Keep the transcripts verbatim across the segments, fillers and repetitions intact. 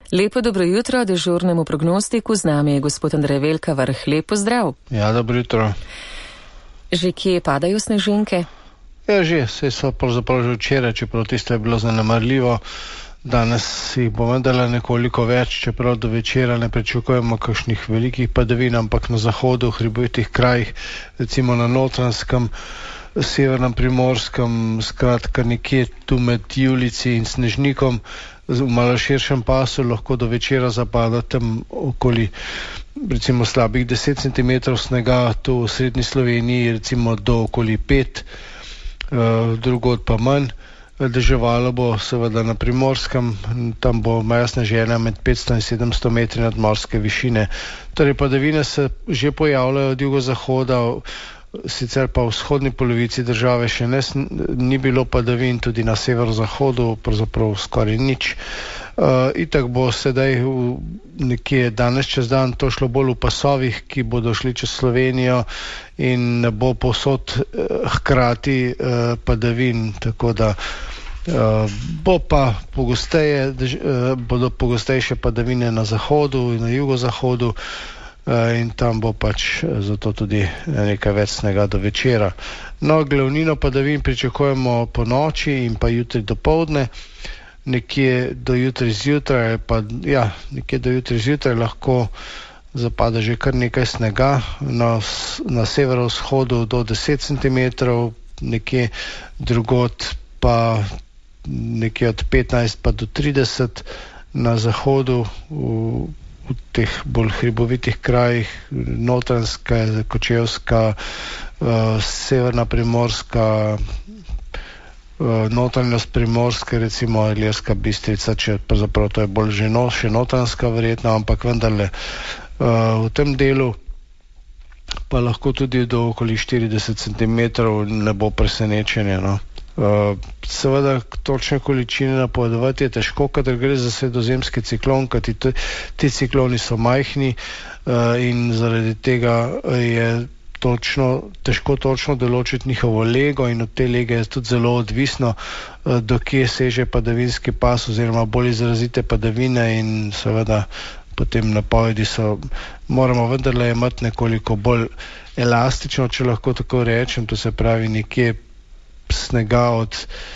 Lepo dobro jutro dežurnemu prognostiku, z nami je gospod Andrej Velkavrh. Lep pozdrav. Ja, dobro jutro. Že kje padajo snežinke? Ja, že, saj so pravzaprav že včeraj, čeprav tisto je bilo zanemarljivo. Danes jih bo vendarle nekoliko več, čeprav do večera ne pričakujemo kakšnih velikih padavin, ampak na zahodu, v hribovitih krajih, recimo na Notranjskem, severnem Primorskem, skratka nekje tu med Julici in Snežnikom, v malo širšem pasu lahko do večera zapada tam okoli recimo slabih deset centimetrov snega, tu v srednji Sloveniji recimo do okoli pet, uh, drugod pa manj. Deževalo bo seveda na Primorskem, tam bo meja sneženja med petsto in sedemsto metri nadmorske višine. Torej padavine se že pojavljajo od jugozahoda, sicer pa v vzhodni polovici države še ne, ni bilo padavin, tudi na severozahodu pravzaprav skoraj nič. Uh, itak bo sedaj v, nekje danes čez dan to šlo bolj v pasovih, ki bodo šli čez Slovenijo in ne bo povsod uh, hkrati uh, padavin, tako da uh, bo pa pogosteje, dež, uh, bodo pogostejše padavine na zahodu in na jugozahodu. In tam bo pač zato tudi nekaj več snega do večera. No, glavnino padavin pričakujemo po noči in pa jutri dopoldne, nekje do jutri zjutraj, pa ja, nekje do jutri zjutraj lahko zapada že kar nekaj snega, na, na severovzhodu do deset centimetrov, nekje drugod pa nekje od petnajst pa do trideset, na zahodu v v teh bolj hribovitih krajih, Notranjska, Kočevska, uh, severna Primorska, uh, notranjost Primorske, recimo Ilirska Bistrica, če pravzaprav to je bolj že no, še Notranjska verjetno, ampak vendarle uh, v tem delu pa lahko tudi do okoli štirideset centimetrov ne bo presenečenja, no. Uh, seveda točne količine napovedovati je težko, kadar gre za sredozemski ciklon, kajti ti, ti cikloni so majhni uh, in zaradi tega je točno, težko točno določiti njihovo lego in od te lege je tudi zelo odvisno, uh, do kje seže padavinski pas oziroma bolj izrazite padavine in seveda potem napovedi so, moramo vendarle imeti nekoliko bolj elastično, če lahko tako rečem, to se pravi nekje snega od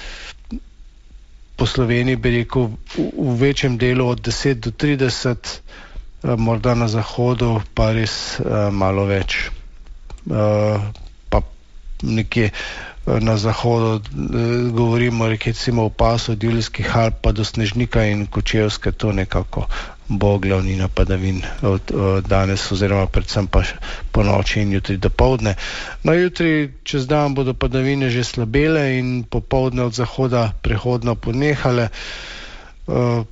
po Sloveniji bi rekel v, v večjem delu od deset do trideset, morda na zahodu pa res uh, malo več. Uh, pa nekje na zahodu uh, govorimo recimo o pasu od Julijskih Alp pa do Snežnika in Kočevske, to nekako bo glavnina padavin od, od danes oziroma predvsem pa po noči in jutri dopoldne. No, jutri čez dan bodo padavine že slabele in popoldne od zahoda prehodno ponehale, uh,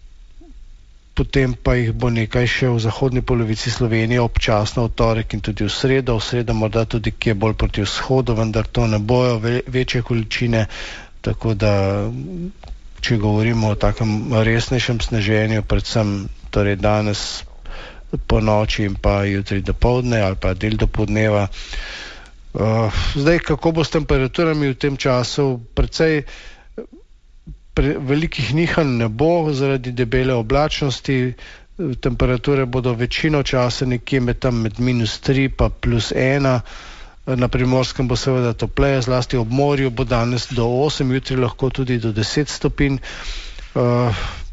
potem pa jih bo nekaj še v zahodni polovici Slovenije občasno v torek in tudi v sredo, v sredo morda tudi kje bolj proti vzhodu, vendar to ne bojo ve- večje količine, tako da če govorimo o takem resnejšem sneženju, predvsem torej danes po noči in pa jutri dopoldne ali pa del dopoldneva. Uh, zdaj, kako bo s temperaturami v tem času? Precej pre, velikih nihanj ne bo zaradi debele oblačnosti. Temperature bodo večino časa nekje med tam med minus tri pa plus ena. Na Primorskem bo seveda topleje, zlasti ob morju bo danes do osem, jutri lahko tudi do deset stopinj. Uh,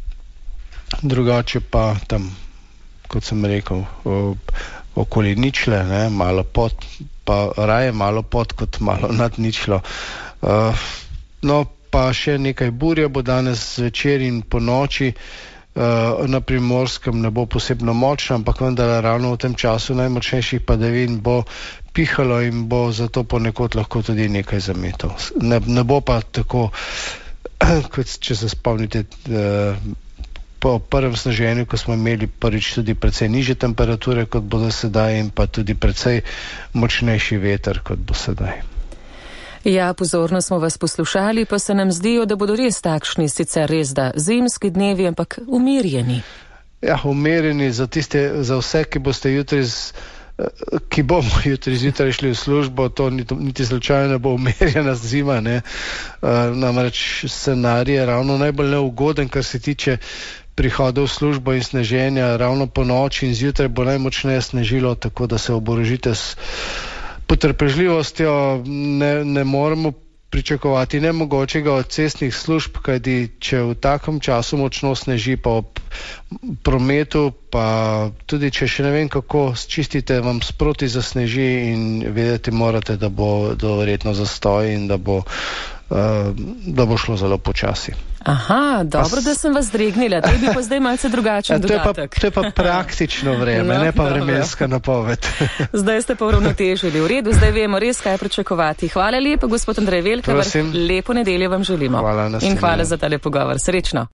drugače pa tam, kot sem rekel, uh, okoli ničle, ne, malo pod, pa raje malo pod kot malo nad ničlo. Uh, no, pa še nekaj burja bo danes zvečer in po noči. Uh, na Primorskem ne bo posebno močno, ampak vendar ravno v tem času najmočnejših padavin bo pihalo in bo zato ponekod lahko tudi nekaj zametov. Ne, ne bo pa tako, kot če se spomnite, uh, po prvem sneženju, ko smo imeli prvič tudi precej nižje temperature, kot bodo sedaj, in pa tudi precej močnejši veter, kot bo sedaj. Ja, pozorno smo vas poslušali, pa se nam zdijo, da bodo res takšni, sicer res da zimski dnevi, ampak umirjeni. Ja, umirjeni za tiste, za vse, ki boste jutri z, ki bomo jutri zjutraj šli v službo, to niti, niti slučajno ne bo umirjena zima, ne. Uh, namreč scenarij je ravno najbolj neugoden, kar se tiče prihoda v službo in sneženja, ravno po noči in zjutraj bo najmočneje snežilo, tako da se oborožite s potrpežljivostjo. Ne, ne moremo pričakovati nemogočega od cestnih služb, kajti če v takem času močno sneži, pa ob prometu, pa tudi če še ne vem kako čistite, vam sproti zasneži in vedeti morate, da bo do verjetno zastoj in da bo, uh, da bo šlo zelo počasi. Aha, dobro, da sem vas dregnila. To je bil pa zdaj malce drugačen to dodatek. Je pa, to je pa praktično vreme, no, ne pa vremenska napoved. Zdaj ste pa uravnotežili. V redu, zdaj vemo res, kaj pričakovati. Hvala lepa, gospod Andrej Velkevar. Lepo nedeljo vam želimo. Hvala, in hvala za tale pogovor. Srečno.